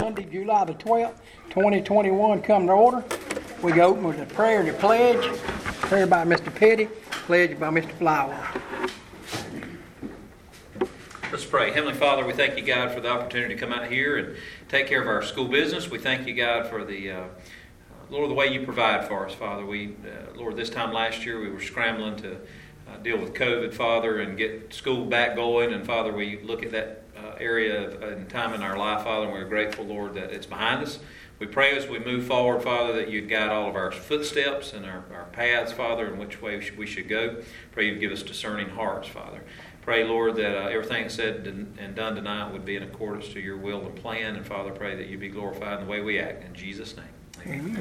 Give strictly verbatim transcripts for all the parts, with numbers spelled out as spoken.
Monday, July the twelfth, twenty twenty-one come to order. We go open with a prayer and a pledge. Prayer by Mister Petty, pledge by Mister Flower. Let's pray. Heavenly Father, we thank you, God, for the opportunity to come out here and take care of our school business. We thank you, God, for the, uh, Lord, the way you provide for us, Father. We, uh, Lord, this time last year we were scrambling to uh, deal with COVID, Father, and get school back going. And, Father, we look at that uh, area of, and time in our life, Father, and we're grateful, Lord, that it's behind us. We pray as we move forward, Father, that you'd guide all of our footsteps and our, our paths, Father, in which way we should go. Pray you'd give us discerning hearts, Father. Pray, Lord, that uh, everything that's said and done tonight would be in accordance to your will and plan. And, Father, pray that you be glorified in the way we act. In Jesus' name. Amen.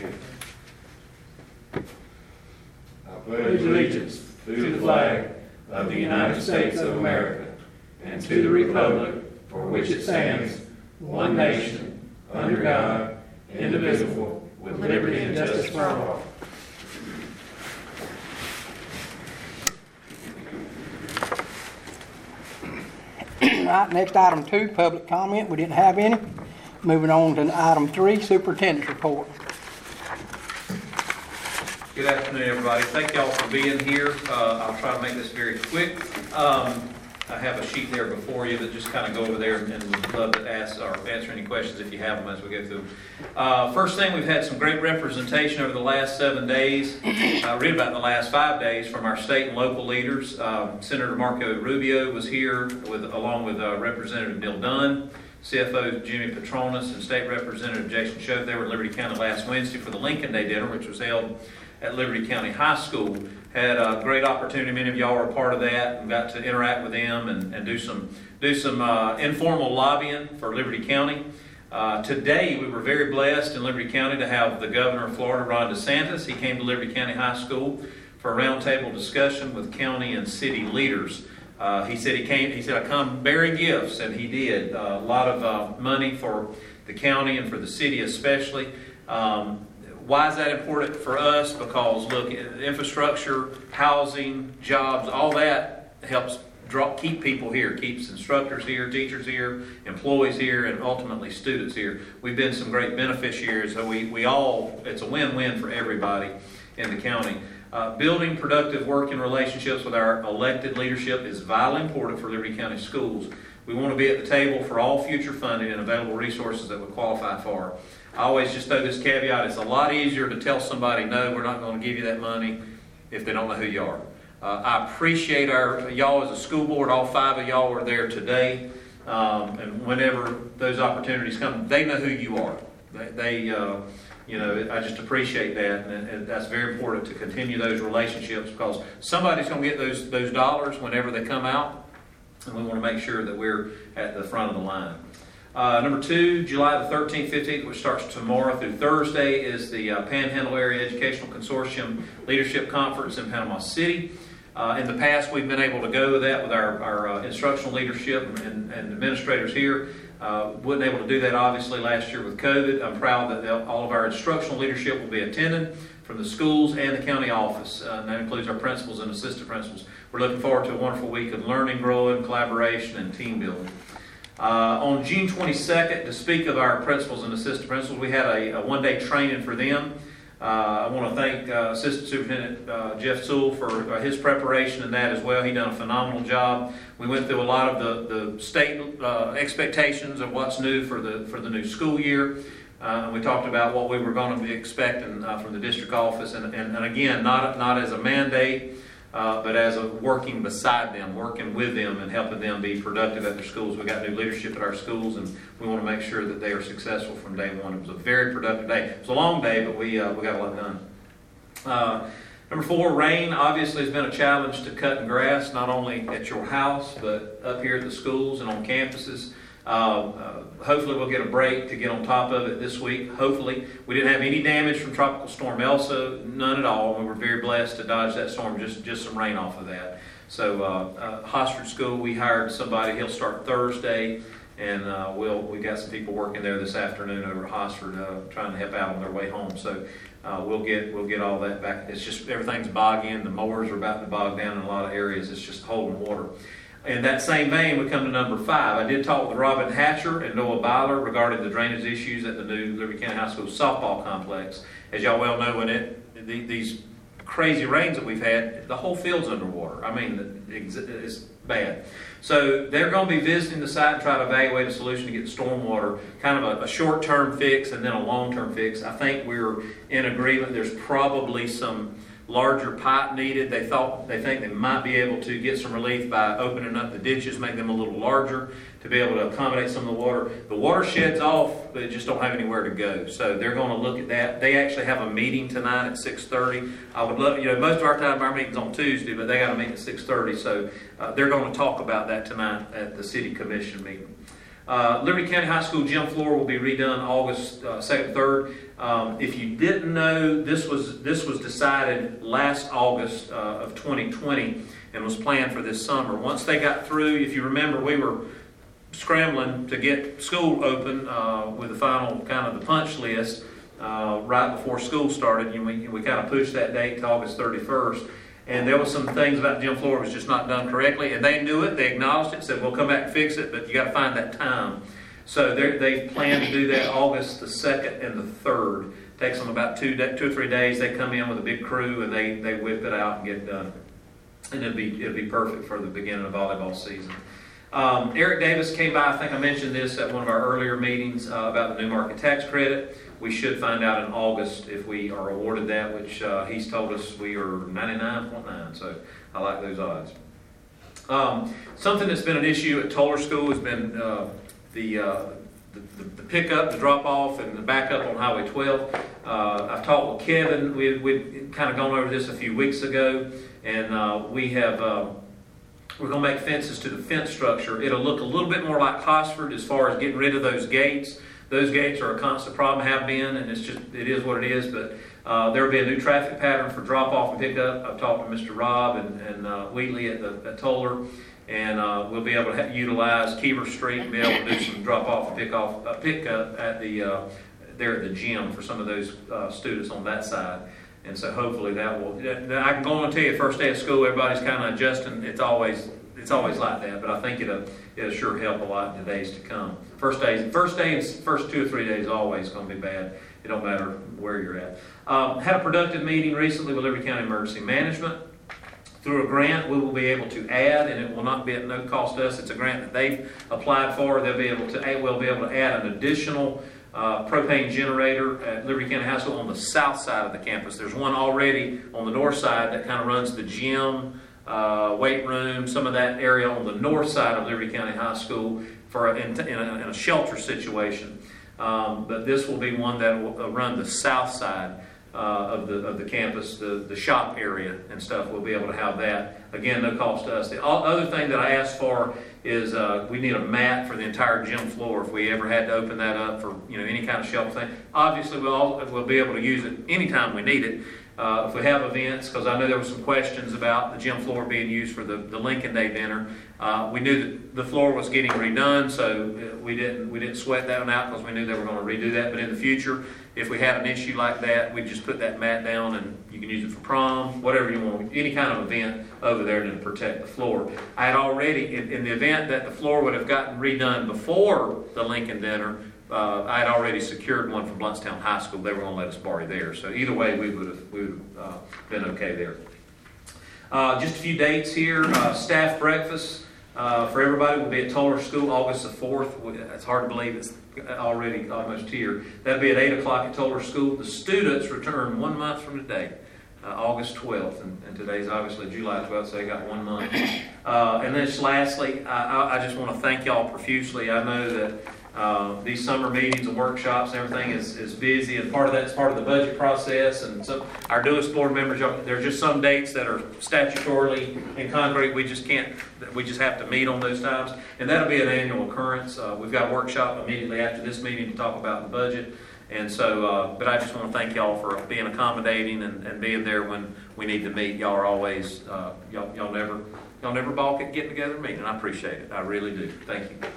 Amen. I pledge allegiance to the flag of the United States of America and to the republic for which it stands, one nation, under God, indivisible, with liberty and justice for all. All right, next item two, public comment. We didn't have any. Moving on to item three, superintendent's report. Good afternoon, everybody. Thank y'all for being here. Uh, I'll try to make this very quick. Um, I have a sheet there before you that just kind of go over there and would love to ask or answer any questions if you have them as we go through. Uh, first thing, we've had some great representation over the last seven days, uh, really about the last five days from our state and local leaders. Um, Senator Marco Rubio was here with, along with uh, Representative Bill Dunn, C F O Jimmy Petronas, and State Representative Jason Schoaf. They were in Liberty County last Wednesday for the Lincoln Day dinner, which was held at Liberty County High School. Had a great opportunity. Many of y'all were a part of that and got to interact with them and, and do some do some uh, informal lobbying for Liberty County. Uh, today, we were very blessed in Liberty County to have the governor of Florida, Ron DeSantis. He came to Liberty County High School for a roundtable discussion with county and city leaders. Uh, he said he came. He said, "I come bearing gifts," and he did. Uh, a lot of uh, money for the county and for the city especially. Um, Why is that important for us? Because, look, infrastructure, housing, jobs, all that helps draw, keep people here, keeps instructors here, teachers here, employees here, and ultimately students here. We've been some great beneficiaries, so we, we all, it's a win-win for everybody in the county. Uh, building productive working relationships with our elected leadership is vitally important for Liberty County Schools. We want to be at the table for all future funding and available resources that would qualify for. I always just throw this caveat, it's a lot easier to tell somebody, no, we're not going to give you that money if they don't know who you are. Uh, I appreciate our y'all as a school board. All five of y'all were there today. Um, and whenever those opportunities come, they know who you are. They, they uh, you know, I just appreciate that. And, and that's very important to continue those relationships because somebody's going to get those, those dollars whenever they come out. And we want to make sure that we're at the front of the line. Uh, number two, July the thirteenth, fifteenth, which starts tomorrow through Thursday, is the uh, Panhandle Area Educational Consortium Leadership Conference in Panama City. Uh, in the past, we've been able to go to that with our, our uh, instructional leadership and, and administrators here. Uh, wasn't able to do that, obviously, last year with COVID. I'm proud that all of our instructional leadership will be attending from the schools and the county office. Uh, and that includes our principals and assistant principals. We're looking forward to a wonderful week of learning, growing, collaboration, and team building. Uh, on June twenty-second, to speak of our principals and assistant principals, we had a, a one-day training for them. Uh, I want to thank uh, Assistant Superintendent uh, Jeff Sewell for uh, his preparation in that as well. He done a phenomenal job. We went through a lot of the, the state uh, expectations of what's new for the for the new school year. Uh, and we talked about what we were going to be expecting uh, from the district office. And, and, and again, not, not as a mandate, Uh, but as a working beside them, working with them and helping them be productive at their schools. We got new leadership at our schools, and we want to make sure that they are successful from day one. It was a very productive day. It was a long day, but we uh, we got a lot done. Uh, number four, rain obviously has been a challenge to cutting grass, not only at your house, but up here at the schools and on campuses. Uh, uh, hopefully we'll get a break to get on top of it this week. Hopefully. We didn't have any damage from Tropical Storm Elsa, none at all. We were very blessed to dodge that storm, just, just some rain off of that. So uh, uh, Hosford School, we hired somebody. He'll start Thursday, and uh, we'll, we got some people working there this afternoon over at Hosford uh, trying to help out on their way home. So uh, we'll get we'll get all that back. It's just everything's bogging. The mowers are about to bog down in a lot of areas. It's just holding water. in that same vein, we come to number five. I did talk with Robin Hatcher and Noah Byler regarding the drainage issues at the new Liberty County High School softball complex. As y'all well know, when it the, these crazy rains that we've had, the whole field's underwater. I mean, it's bad. So they're going to be visiting the site and try to evaluate a solution to get the stormwater, kind of a, a short-term fix and then a long-term fix. I think we're in agreement. There's probably some larger pipe needed. They thought they think they might be able to get some relief by opening up the ditches, make them a little larger to be able to accommodate some of the water. The watershed's off, but they just don't have anywhere to go. So they're going to look at that. They actually have a meeting tonight at six thirty. I would love, you know, most of our time our meeting's on Tuesday, but they got a meeting at six thirty. So uh, they're going to talk about that tonight at the City Commission meeting. Uh, Liberty County High School gym floor will be redone August uh, second, third. Um, if you didn't know, this was this was decided last August uh, of twenty twenty and was planned for this summer. Once they got through, if you remember, we were scrambling to get school open uh, with the final kind of the punch list uh, right before school started. And we, we kind of pushed that date to August thirty-first. And there was some things about the gym floor was just not done correctly. And they knew it. They acknowledged it, said, we'll come back and fix it, but you got to find that time. So they plan to do that August the second and the third. Takes them about two, two or three days. They come in with a big crew and they, they whip it out and get it done. And it'll be, it'll be perfect for the beginning of volleyball season. Um, Eric Davis came by. I think I mentioned this at one of our earlier meetings uh, about the new market tax credit. We should find out in August if we are awarded that, which uh, he's told us we are ninety-nine point nine, so I like those odds. Um, something that's been an issue at Toller School has been uh, the, uh, the, the the pickup, the drop-off, and the backup on Highway twelve. Uh, I've talked with Kevin. We, we'd kind of gone over this a few weeks ago, and uh, we have... Uh, We're going to make fences to the fence structure. It'll look a little bit more like Hosford as far as getting rid of those gates. Those gates are a constant problem, have been, and it's just, it is what it is. But uh, there will be a new traffic pattern for drop-off and pick-up. I've talked to Mister Robb and, and uh, Wheatley at, the, at Toller, and uh, we'll be able to utilize Kiever Street and be able to do some drop-off and pick-off, uh, pick-up at the, uh, there at the gym for some of those uh, students on that side. And so hopefully that will, I can go on and tell you, first day of school, everybody's kind of adjusting. It's always it's always like that, but I think it'll, it'll sure help a lot in the days to come. First days, first day and first two or three days is always going to be bad. It don't matter where you're at. Um, had a productive meeting recently with Liberty County Emergency Management. Through a grant, we will be able to add, and it will not be at no cost to us. It's a grant that they've applied for. They'll be able to add, we'll be able to add an additional Uh, propane generator at Liberty County High School on the south side of the campus. There's one already on the north side that kind of runs the gym, uh, weight room, some of that area on the north side of Liberty County High School for a, in, in, a, in a shelter situation. Um, but this will be one that will run the south side uh, of the of the campus, the, the shop area and stuff. We'll be able to have that. Again, no cost to us. The other thing that I asked for is uh, we need a mat for the entire gym floor if we ever had to open that up for you know any kind of shelter thing. Obviously, we'll, all, we'll be able to use it anytime we need it. Uh, if we have events, because I know there were some questions about the gym floor being used for the, the Lincoln Day dinner. Uh, we knew that the floor was getting redone, so we didn't we didn't sweat that one out because we knew they were going to redo that. But in the future, if we had an issue like that, we just put that mat down and you can use it for prom, whatever you want, any kind of event over there to protect the floor. I had already, in, in the event that the floor would have gotten redone before the Lincoln dinner, uh, I had already secured one from Bluntstown High School. They were going to let us borrow there. So either way, we would have, we would have uh, been okay there. Uh, just a few dates here. Uh, staff breakfast uh, for everybody will be at Toller School August the fourth. It's hard to believe it's already almost here. That'll be at eight o'clock at Toller School. The students return one month from today. Uh, August twelfth, and, and today's obviously July twelfth, so they got one month. Uh, and then just lastly, I, I just want to thank y'all profusely. I know that uh, these summer meetings and workshops and everything is, is busy, and part of that is part of the budget process. And so our newest board members, there's just some dates that are statutorily in concrete. We just can't, we just have to meet on those times. And that'll be an annual occurrence. Uh, we've got a workshop immediately after this meeting to talk about the budget. And so, uh, but I just want to thank y'all for being accommodating and, and being there when we need to meet. Y'all are always, uh, y'all, y'all never, y'all never balk at getting together and meeting. I appreciate it. I really do. Thank you.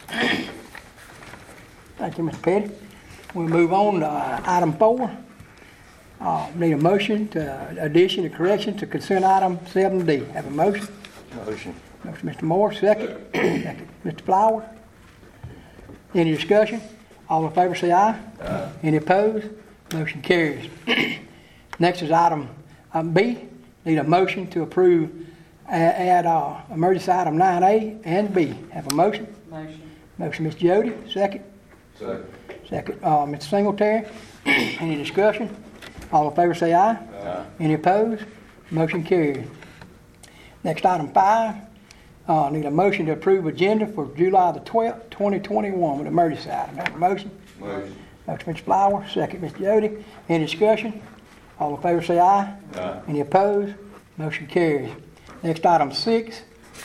Thank you, Mister Petty. We'll move on to uh, item four. Uh, need a motion to addition or correction to consent item seven D. Have a motion? Motion. Motion Mister Moore, second. Second Mister Flowers. Any discussion? All in favor say aye. Aye. Any opposed? Motion carries. Next is item um, B. Need a motion to approve uh, add uh, emergency item nine A and B. Have a motion? Motion. Motion Mister Jody, second. Second. Second uh, Mister Singletary. Any discussion? All in favor say aye. Aye. Any opposed? Motion carries. Next item five. Uh, need a motion to approve agenda for July the twelfth, twenty twenty-one with emergency item. Have a motion? Motion. Motion Mister Flowers, second Mister Jody. Any discussion? All in favor say aye. Aye. Any opposed? Motion carries. Next item six.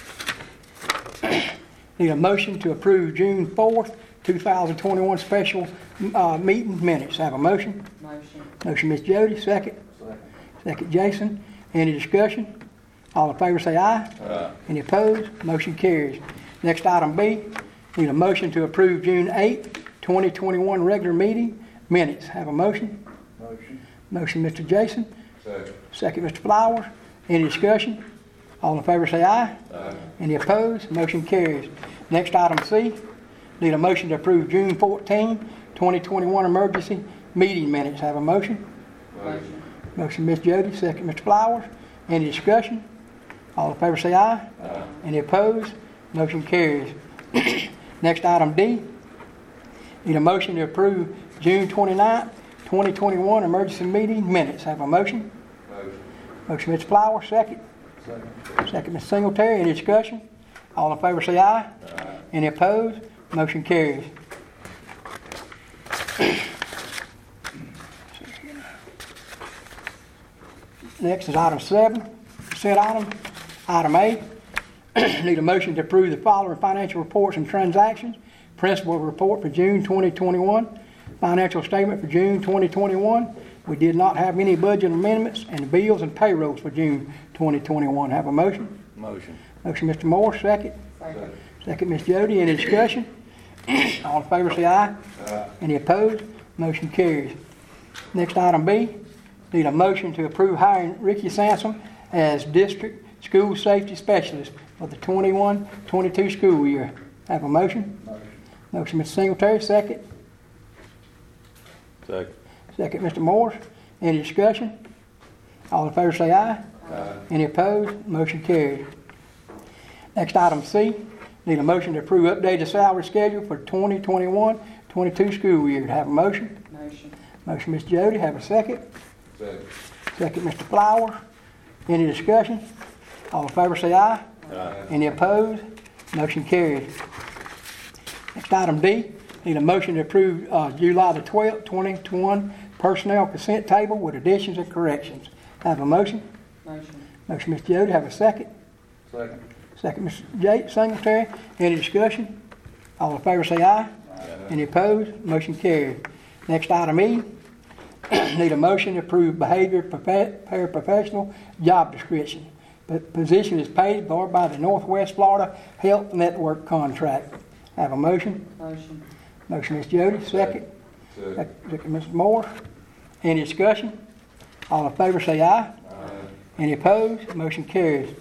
Need a motion to approve June fourth, two thousand twenty-one special uh, meeting minutes. Have a motion? Motion. Motion Mister Jody, second. Second. Second Jason. Any discussion? All in favor say aye. Aye. Any opposed? Motion carries. Next item B. Need a motion to approve June eighth, twenty twenty-one regular meeting minutes. Have a motion? Motion. Motion Mister Jason. Second. Second Mister Flowers. Any discussion? All in favor say aye. Aye. Any opposed? Motion carries. Next item C. Need a motion to approve June fourteenth, twenty twenty-one emergency meeting minutes. Have a motion? Motion. Motion Mister Jody, second Mister Flowers. Any discussion? All in favor say aye. Aye. Any opposed? Motion carries. Next item D. Need a motion to approve June twenty-ninth, twenty twenty-one emergency meeting minutes. Have a motion? Motion. Motion Mister Flowers, second. Second. Second Mister Singletary. Any discussion? All in favor say aye. Aye. Any opposed? Motion carries. Next is item seven, consent item. Item A, need a motion to approve the following financial reports and transactions. Principal report for June twenty twenty-one, financial statement for June twenty twenty-one. We did not have any budget amendments, and bills and payrolls for June twenty twenty-one. Have a motion? Motion. Motion Mister Moore, second. Second. Second Miss Jody. Any discussion? All in favor say aye. Aye. Any opposed? Motion carries. Next item B, need a motion to approve hiring Ricky Sansom as District School Safety Specialist for the twenty-one twenty-two school year. Have a motion? Motion. Motion Mister Singletary, second. Second. Second Mister Morris. Any discussion? All in favor say aye. Aye. Any opposed? Motion carries. Next item C, need a motion to approve updated salary schedule for twenty twenty-one twenty-two school year. Have a motion? Motion. Motion Mister Jody, have a second. Second. Second Mister Flowers. Any discussion? All in favor say aye. Aye. Any opposed? Motion carries. Next item D, need a motion to approve uh, July the twelfth, twenty twenty-one personnel consent table with additions and corrections. Have a motion? Motion. Motion Mister Jody, have a second. Second. Second Mister J. Singletary. Any discussion? All in favor say aye. Aye. Any opposed? Motion carried. Next item E, need a motion to approve behavior profe- paraprofessional job description. The position is paid for by the Northwest Florida Health Network contract. Have a motion? Motion. Motion Mister Jody, second. Second. Second Mister Moore. Any discussion? All in favor say aye. Aye. Any opposed? Motion carries.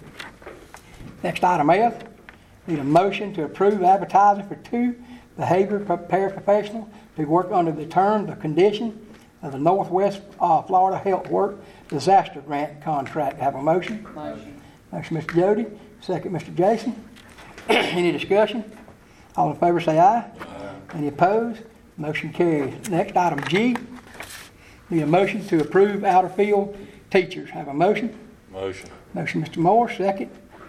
Next item F, need a motion to approve advertising for two behavior paraprofessionals to work under the terms and conditions of the Northwest uh, Florida Health Work Disaster Grant Contract. Have a motion? Motion. Motion Mister Jody, second Mister Jason. Any discussion? All in favor say aye. Aye. Any opposed? Motion carries. Next item G, need a motion to approve outer field teachers. Have a motion? Motion. Motion Mister Moore, second.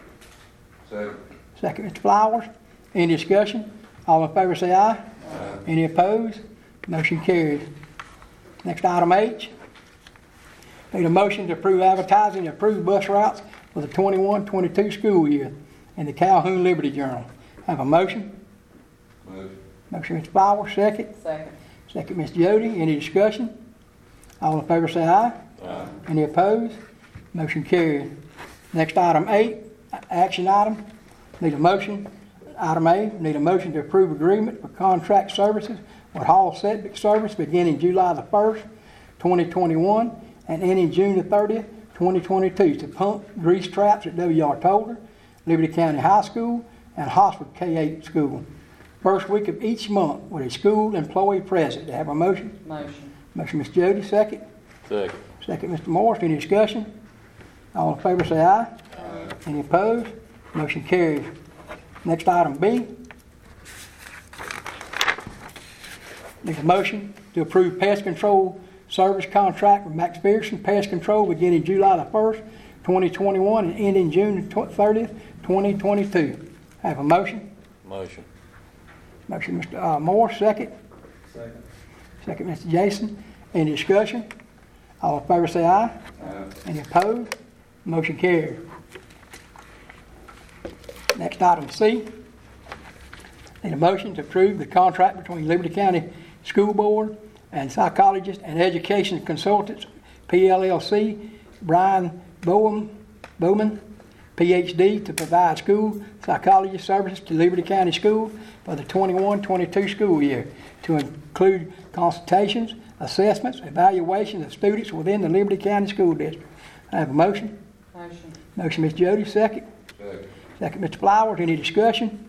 Second. Second Mister Flowers. Any discussion? All in favor say aye. Aye. Any opposed? Motion carries. Next item H, need a motion to approve advertising and approve bus routes for the twenty-one twenty-two school year in the Calhoun Liberty Journal. Have a motion? Motion. Motion Mister Flowers, second. Second. Second Mister Jody. Any discussion? All in favor say aye. Aye. Any opposed? Motion carried. Next item eight, action item. Need a motion. Item A, need a motion to approve agreement for contract services with Hall Septic Service beginning July the first, twenty twenty-one and ending June the thirtieth, twenty twenty-two to pump grease traps at W R Toller, Liberty County High School, and Hosford K eight School. First week of each month with a school employee present. Do I have a motion? Motion. Motion, Mister Jody, second. Second. Second, Mister Morris. Any discussion? All in favor say aye. Aye. Any opposed? Motion carries. Next item B. Need a motion to approve pest control service contract with Max Pearson Pest Control beginning July the first, twenty twenty-one and ending June thirtieth, twenty twenty-two. Have a motion? Motion. Motion, Mister uh, Moore, second. Second. Second, Mister Jason. Any discussion? All in favor say aye. Aye. Any opposed? Motion carries. Next item C. Need a motion to approve the contract between Liberty County School Board and Psychologists and Education Consultants, P L L C, Brian Bowman, Bowman, P H D, to provide school psychology services to Liberty County Schools for the twenty-one twenty-two school year, to include consultations, assessments, evaluations of students within the Liberty County School District. I have a motion. Motion. Motion, Mister Jody, second. Second. Second, Mister Flowers. Any discussion?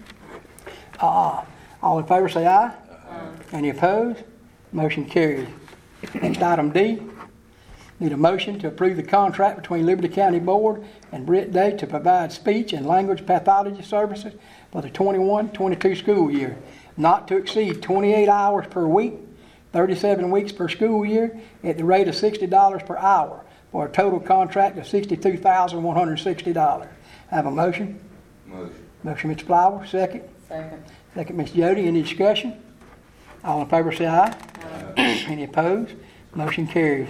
Uh, all in favor say aye. Aye. Any opposed? Motion carries. Next item D. Need a motion to approve the contract between Liberty County Board and Britt Day to provide speech and language pathology services for the twenty-one twenty-two school year, not to exceed twenty-eight hours per week, thirty-seven weeks per school year, at the rate of sixty dollars per hour, for a total contract of sixty-two thousand one hundred sixty dollars. Have a motion? Motion. Motion, Mister Flowers, second. Second. Second, Mister Jody. Any discussion? All in favor say aye. Aye. Any opposed? Motion carries.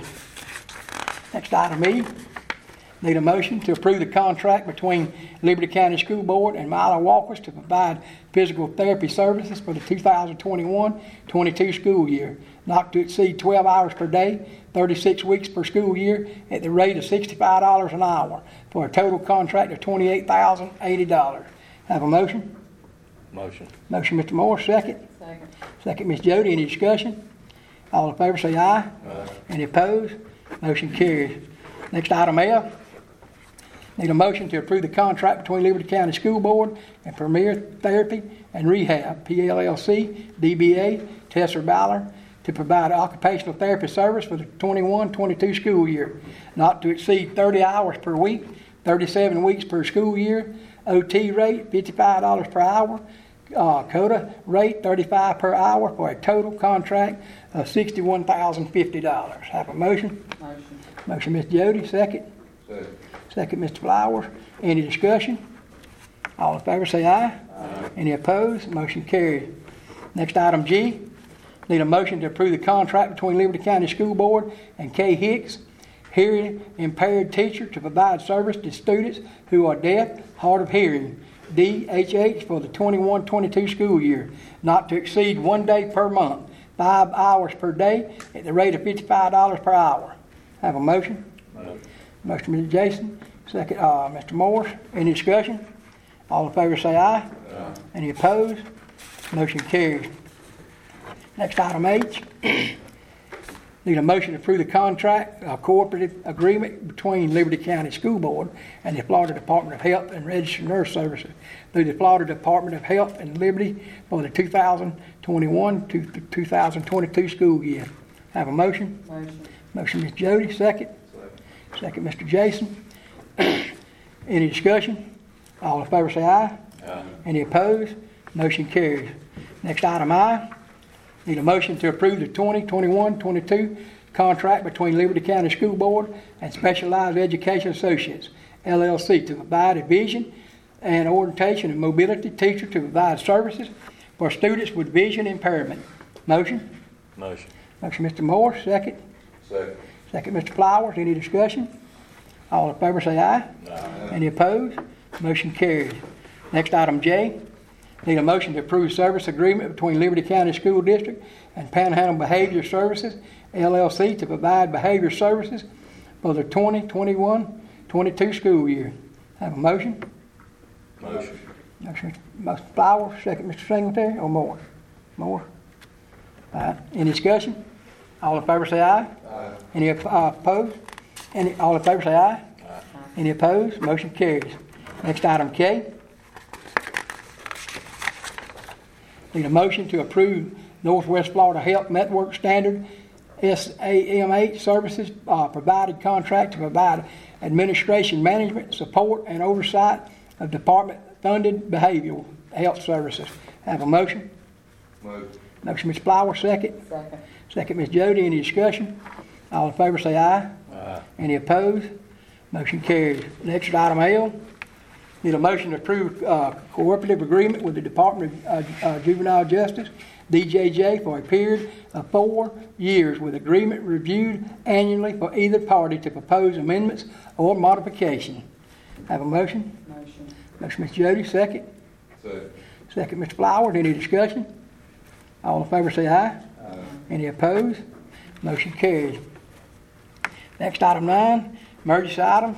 Next item E. Need a motion to approve the contract between Liberty County School Board and Milo Walkers to provide physical therapy services for the two thousand twenty-one twenty-two school year, not to exceed twelve hours per day, thirty-six weeks per school year, at the rate of sixty-five dollars an hour, for a total contract of twenty-eight thousand eighty dollars. Have a motion? Motion. Motion, Mister Moore, second. Second. Second, Miss Jody. Any discussion? All in favor say aye. Aye. Any opposed? Motion carries. Next item F. Need a motion to approve the contract between Liberty County School Board and Premier Therapy and Rehab, P L L C, D B A, Tesser Ballard, to provide occupational therapy service for the twenty-one twenty-two school year, not to exceed thirty hours per week, thirty-seven weeks per school year, O T rate fifty-five dollars per hour, uh, CODA rate thirty-five per hour, for a total contract of sixty-one thousand fifty dollars. Have a motion? Motion. Motion, Mister Jody, second. Second. Second, Mister Flowers. Any discussion? All in favor say aye. Aye. Any opposed? Motion carried. Next item G. Need a motion to approve the contract between Liberty County School Board and K. Hicks, hearing impaired teacher, to provide service to students who are deaf, hard of hearing, D H H, for the twenty-one twenty-two school year, not to exceed one day per month, five hours per day, at the rate of fifty-five dollars per hour. Have a motion? Motion. Motion, Mister Jason. Second, uh, Mister Morris. Any discussion? All in favor say aye. Aye. Any opposed? Motion carries. Next item H. Need a motion to approve the contract, uh, cooperative agreement between Liberty County School Board and the Florida Department of Health and Registered Nurse Services through the Florida Department of Health and Liberty for the two thousand twenty-one to two thousand twenty-two school year. Have a motion? Motion. Motion, Mister Jody. Second. Second. Second, Mister Jason. Any discussion? All in favor say aye. Aye. Any opposed? Motion carries. Next item I. Need a motion to approve the twenty twenty-one twenty-two contract between Liberty County School Board and Specialized Education Associates, L L C, to provide a vision and orientation and mobility teacher to provide services for students with vision impairment. Motion? Motion. Motion, Mister Moore. Second. Second. Second, Mister Flowers. Any discussion? All in favor say aye. Aye. Any opposed? Motion carries. Next item J. Need a motion to approve service agreement between Liberty County School District and Panhandle Behavior Services, L L C, to provide behavior services for the twenty twenty-one twenty-two school year. Have a motion? Motion. Motion, Mister Flowers. Second, Mister Singletary, or Moore? Moore. All right. Any discussion? All in favor say aye. Aye. Any op- uh, opposed? Any, all in favor say aye. Aye. Any opposed? Motion carries. Next item K. Need a motion to approve Northwest Florida Health Network Standard S A M H services uh, provided contract to provide administration, management, support, and oversight of department-funded behavioral health services. Have a motion? Move. Motion, Miz Flowers, second. Second. Second, Miz Jody. Any discussion? All in favor say aye. Aye. Any opposed? Motion carries. Next is item L. Need a motion to approve uh, cooperative agreement with the Department of uh, uh, Juvenile Justice, D J J, for a period of four years with agreement reviewed annually for either party to propose amendments or modification. Have a motion? Motion. Motion, Miz Jody, second. Second. Second, Mister Flowers. Any discussion? All in favor say aye. Aye. Any opposed? Motion carries. Next, item nine, emergency items.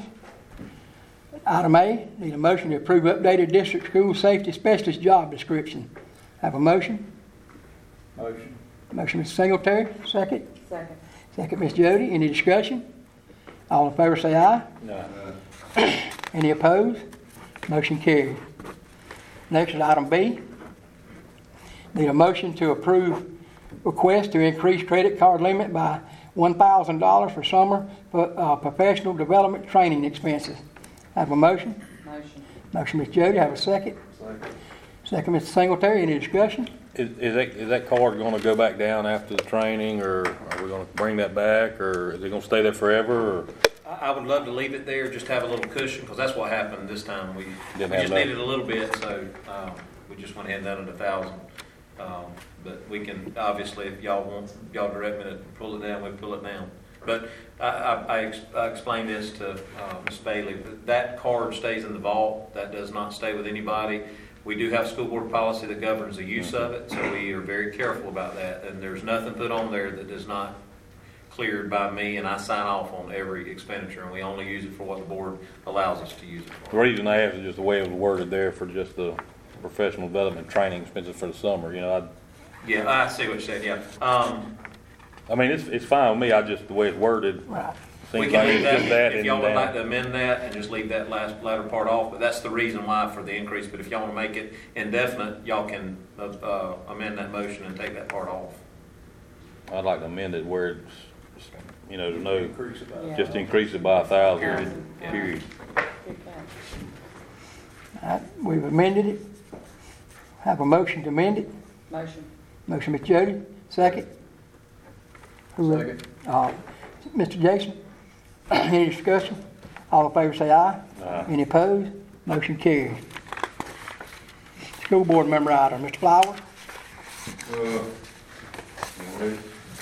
Item A, need a motion to approve updated district school safety specialist job description. Have a motion? Motion. Motion, Mister Singletary, second. Second. Second, Miz Jody. Any discussion? All in favor say aye. Aye. Any opposed? Motion carries. Next is item B. Need a motion to approve request to increase credit card limit by one thousand dollars for summer for, uh, professional development training expenses. Have a motion? Motion. Motion, Miz Jody. Have a second. Second. Second, Mister Singletary. Any discussion? Is, is that, is that card gonna go back down after the training, or are we gonna bring that back, or is it gonna stay there forever, or? I, I would love to leave it there, just have a little cushion, because that's what happened this time. We, we Didn't have just enough. needed a little bit, so, um, we just went ahead and done it a thousand. Um, but we can, obviously, if y'all want, y'all direct me to pull it down, we pull it down. But I, I, I, ex- I explained this to, uh, Miz Bailey, that that card stays in the vault, that does not stay with anybody. We do have school board policy that governs the use of it, so we are very careful about that. And there's nothing put on there that does not cleared by me, and I sign off on every expenditure, and we only use it for what the board allows us to use it The for. reason I asked is just the way it was worded there for just the professional development training expenses for the summer, you know, Yeah, I see what you said, yeah. Um, I, I mean, it's, it's fine with me, I just, the way it's worded, Right. we seems can like leave it's just that, that if and y'all would like to down. amend that and just leave that last latter part off, but that's the reason why for the increase. But if y'all want to make it indefinite, y'all can, uh, uh, amend that motion and take that part off. I'd like to amend it where it's, you know, to no, Yeah. just increase it by a thousand, Yeah. period. Good catch. All right, we've amended it. Have a motion to amend it. Motion. Motion, Miz Jody. Second. Who- Second. Uh, Mister Jason. Any discussion? All in favor say aye. Aye. Any opposed? Motion carries. School board member item, Mister Flowers. Uh, well,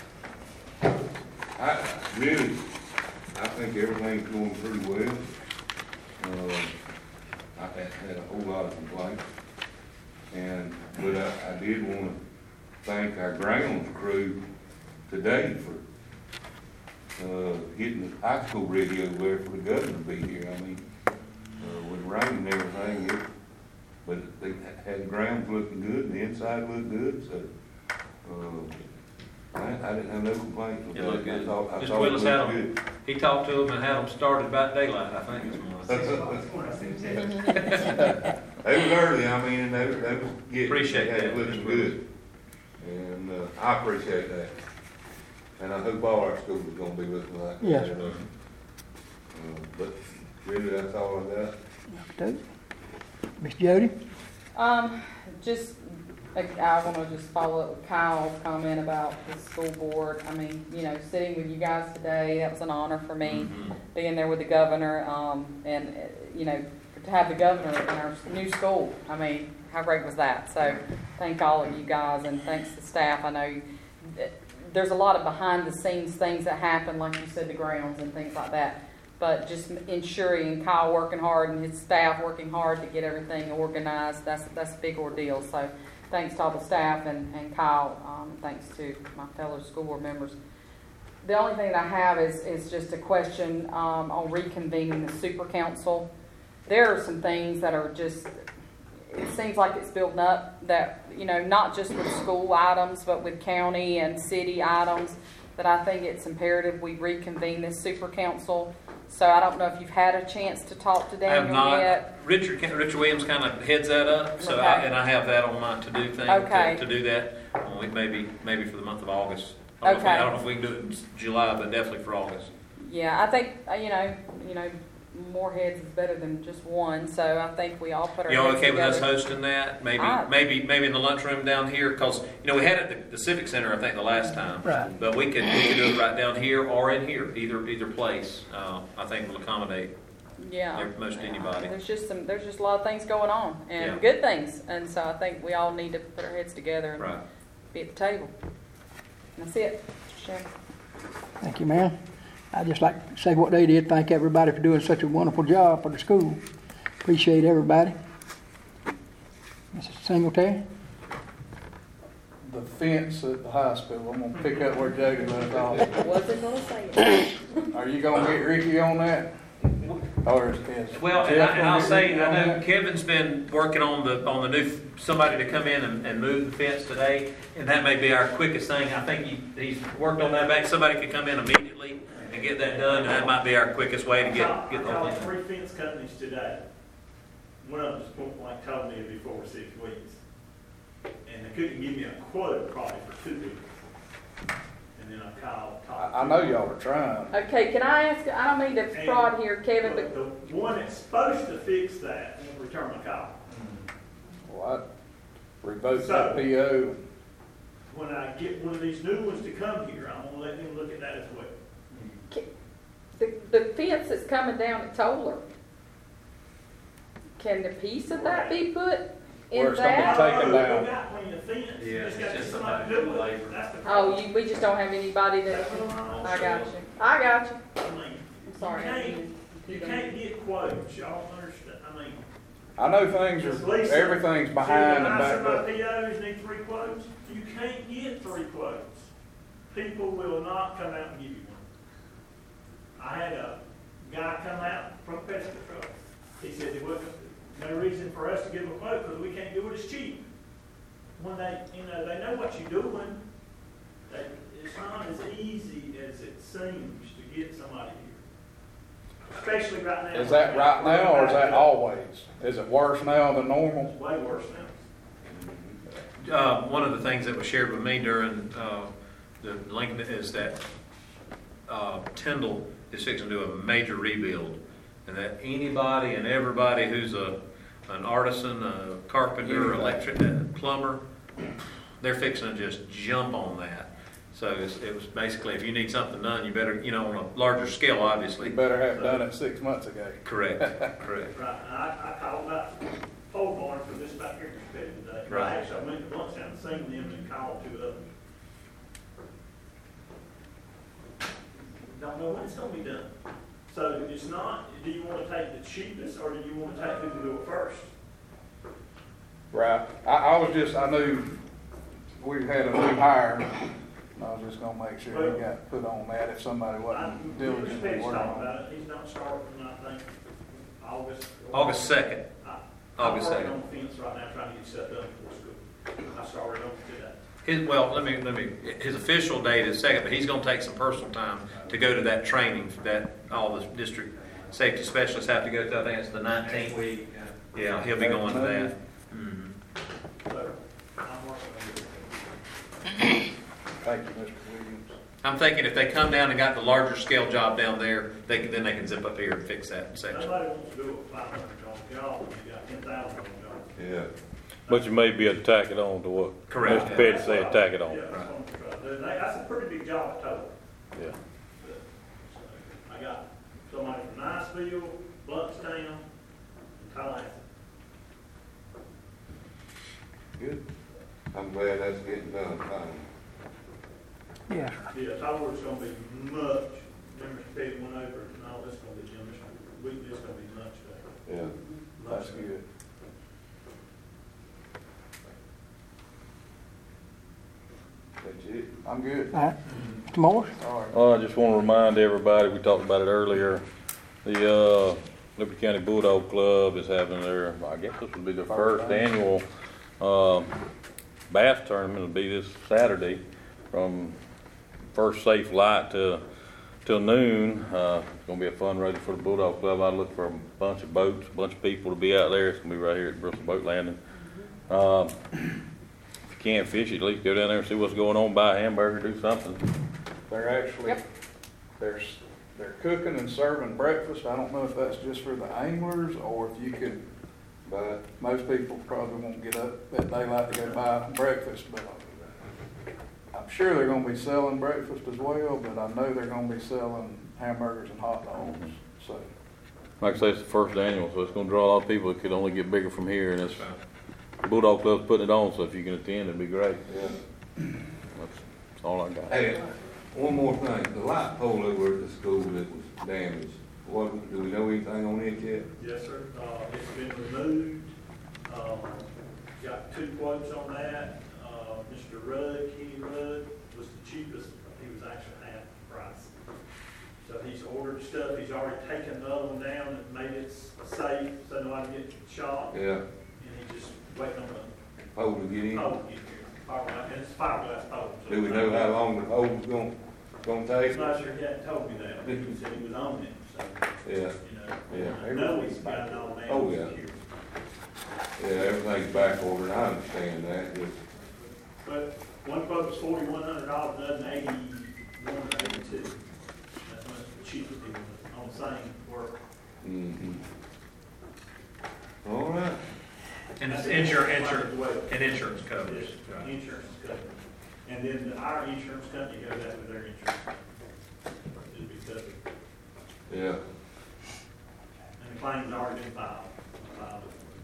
I, really, I think everything's going pretty well. Uh, I had, had a whole lot of complaints. And, but I, I did wanna thank our grounds crew today for, uh, getting the high school radio there for the governor to be here. I mean, uh, with rain and everything, it, but they had the grounds looking good, the inside looked good, so, uh, I, I didn't have no complaints with It that. looked good. I thought- I Mister thought it Willis had looked them, good. he talked to them and had them started about daylight, I think is one. They was early, I mean, and they, was- they was getting. Appreciate they had it that, looking Mister Willis. good. And, uh, I appreciate that. And I hope all our schools are gonna be looking like that. Yes, sir. Uh, But really, that's all I got. Two. Miss Jody. Um, just, like, I wanna just follow up with Kyle's comment about the school board. I mean, you know, sitting with you guys today, that was an honor for me, Mhm. being there with the governor, um, and, uh, you know, to have the governor in our new school. I mean, how great was that? So, thank all of you guys, and thanks to staff. I know that there's a lot of behind-the-scenes things that happen, like you said, the grounds and things like that. But just ensuring Kyle working hard and his staff working hard to get everything organized, that's, that's a big ordeal. So thanks to all the staff and, and Kyle, um, thanks to my fellow school board members. The only thing that I have is, is just a question um, on reconvening the super council. There are some things that are just, it seems like it's building up that, you know, not just with school items, but with county and city items. that I think it's imperative we reconvene this super council. So I don't know if you've had a chance to talk to I have Daniel not. yet. Richard, Richard Williams kind of heads that up, so I, Okay. and I have that on my to-do thing Okay. to, to do that. Um, we maybe, maybe for the month of August. I don't know if we- Okay. I don't know if we can do it in July, but definitely for August. Yeah, I think, uh, you know, you know, more heads is better than just one, so I think we all put our You heads all okay with us together. hosting that? Maybe, I- maybe, maybe in the lunchroom down here, because, you know, we had it at the, the Civic Center, I think, the last time. Right. But we could, we could do it right down here or in here, either, either place. Uh, I think will accommodate Yeah. every- most anybody. There's just some, there's just a lot of things going on, and Yeah. good things, and so I think we all need to put our heads together and Right. be at the table. And that's it, Mister Chairman. Thank you, ma'am. I'd just like to say what they did. Thank everybody for doing such a wonderful job for the school. Appreciate everybody. Missus Singletary? The fence at the hospital, I'm gonna pick up where Jody left off. Wasn't gonna say it. Are you gonna get Ricky on that? Or is, is Well, and, Jeff I, and I'll gonna get say, Ricky on I know that? Kevin's been working on the, on the new, somebody to come in and, and move the fence today, and that may be our quickest thing. I think he, he's worked on that back, somebody could come in immediately and get that done, and that might be our quickest way to get, get I the whole called thing. three fence companies today. One of them just point blank told me it'd be four or six weeks. And they couldn't give me a quote probably for two weeks. And then I called. talked I, I to know them. y'all are trying. Okay, can I ask, I don't mean to prod here, Kevin, but The the one that's supposed to fix that won't return my call. Well, I revoked that P O. When I get one of these new ones to come here, I'm gonna let them look at that as well. the, the fence that's coming down at Toller, can the piece of that be put Where in it's gonna be that? taken We down. got plenty of fence. You Yeah, just gotta it's get just somebody a to do matter of it. labor. That's the Oh, problem. you, we just don't have anybody that, That's what I'm I got you, I got you. I mean, I'm sorry. I You can't, didn't- you can't get quotes, y'all understand, I mean. I know things Just are, Lisa, everything's behind and see, when I backed said my up. P Os need three quotes, you can't get three quotes. People will not come out and give you one. I had a guy come out from pest control. He said there wasn't no reason for us to give him a quote because we can't do it as cheap. When they, you know, they know what you're doing, they, it's not as easy as it seems to get somebody here. Especially right now. Is that right now or is that always? Is it worse now than normal? It's way worse now. Uh, one of the things that was shared with me during, uh, the Lincoln is that, uh, Tyndall is fixing to do a major rebuild. And that anybody and everybody who's a, an artisan, a carpenter, electric, uh, plumber, they're fixing to just jump on that. So it's, it was basically, if you need something done, you better, you know, on a larger scale, obviously. You better have done it six months ago. Correct, correct. Right, and I, I called about pole barn for this back here today. Right. Actually, I went to lunch and seen them and called two others. Don't know when it's gonna be done. So it's not, do you wanna take the cheapest or do you wanna take who can do it first? Right. I, I was just, I knew we had a new hire. and I was just gonna make sure he got put on that if somebody I, wasn't Mister diligently Petty's working talking on it. about it, he's not starting, I think, August. August second. I- August I'm working second. on the fence right now, trying to get stuff done before school. I started on it today. His, well, let me, let me, his official date is second, but he's gonna take some personal time to go to that training that all the district safety specialists have to go to. I think it's the nineteenth week. Yeah, he'll be going to that. Mhm. So, I'm working on it. Thank you, Mister Williams. I'm thinking if they come down and got the larger scale job down there, they can, then they can zip up here and fix that section. Nobody wants to do it five hundred dollar job, when you got ten thousand dollar job. Yeah. But you may be able to tack it on to what Correct. Mister Petty said, tack it on. Yeah, that's what I'm trying to do. They- That's a pretty big job total. Yeah. So, I got somebody from Niceville, Bluntstown, and Tallahassee. Good. I'm glad that's getting done, finally. Yes, Yeah, Tyler's gonna be much, remember Petty went over it and all this gonna be done, this, week, this gonna be much better. Yeah. That's good. That's it. I'm good. all right. Mister Morris? All right. Well, I just want to remind everybody, we talked about it earlier, the uh, Liberty County Bulldog Club is having their, I guess this will be their first annual uh, bass tournament. It'll be this Saturday from first safe light till, till noon. Uh, it's gonna be a fundraiser for the Bulldog Club. I look for a bunch of boats, a bunch of people to be out there. It's gonna be right here at Bristol Boat Landing. Um, if you can't fish, at least go down there and see what's going on, buy a hamburger, do something. They're actually, Yep. they're, s- they're cooking and serving breakfast. I don't know if that's just for the anglers or if you could, But most people probably won't get up at daylight to go buy breakfast, but I'm sure they're gonna be selling breakfast as well, but I know they're gonna be selling hamburgers and hot dogs, so. Like I say, it's the first annual, so it's gonna draw a lot of people. It could only get bigger from here, and it's, Bulldog Club's putting it on, so if you can attend, it'd be great. yeah. That's, that's all I got. Hey, one more thing, the light pole over at the school that was damaged, what, do we know anything on it yet? Yes, sir. Uh, it's been removed. Um, got two quotes on that. Uh, Mister Rudd, Kenny Rudd, was the cheapest. He was actually half the price. So he's ordered stuff. He's already taken the other one down and made it safe so nobody gets shot. Yeah, And he's just waiting on the pole to get in? pole to get here. Fiberglass, and it's a fiberglass pole. so- Do we know how long the pole's gonna, gonna take? I'm not sure he hadn't told me that. He said he was on it, so, Yeah, you know. Yeah. I know he's got it all down. Oh, yeah. yeah, everything's back ordered, I understand that, just, But one quote was forty-one hundred dollars, another eighty-one or eighty-two. That's much the cheapest it was on the same work. mm-hmm. All right, And it's insurance, insurance, As well. and insurance coverage. Yes, insurance is covered. And then the- our insurance company goes out with their insurance. It'll be covered. yeah. And the claim's already been filed. Filed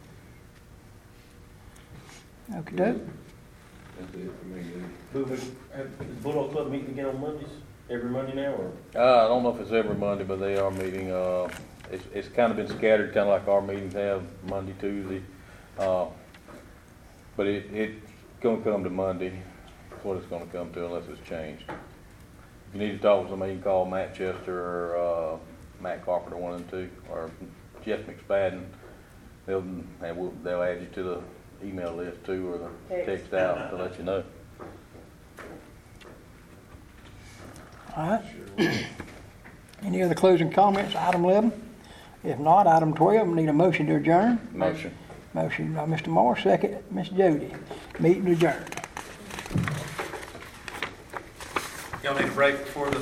it. Okay, Doug? That's it for me, dude. Who, who, have the Bulldog Club meeting again on Mondays, every Monday now, or? Uh, I don't know if it's every Monday, but they are meeting, uh, it's, it's kind of been scattered, kind of like our meetings have, Monday, Tuesday. Uh, but it, it's gonna come to Monday, that's what it's gonna come to unless it's changed. If you need to talk with somebody, you can call Matt Chester or, uh, Matt Carpenter, one of them two, or Jeff McSpadden. They'll, and we'll, they'll add you to the email list too, or the Text. text out to let you know. All right. Any other closing comments, item eleven? If not, item twelve, we need a motion to adjourn. Motion. Motion by Mister Moore, second, Miss Jody. Meeting adjourned. Y'all need a break before the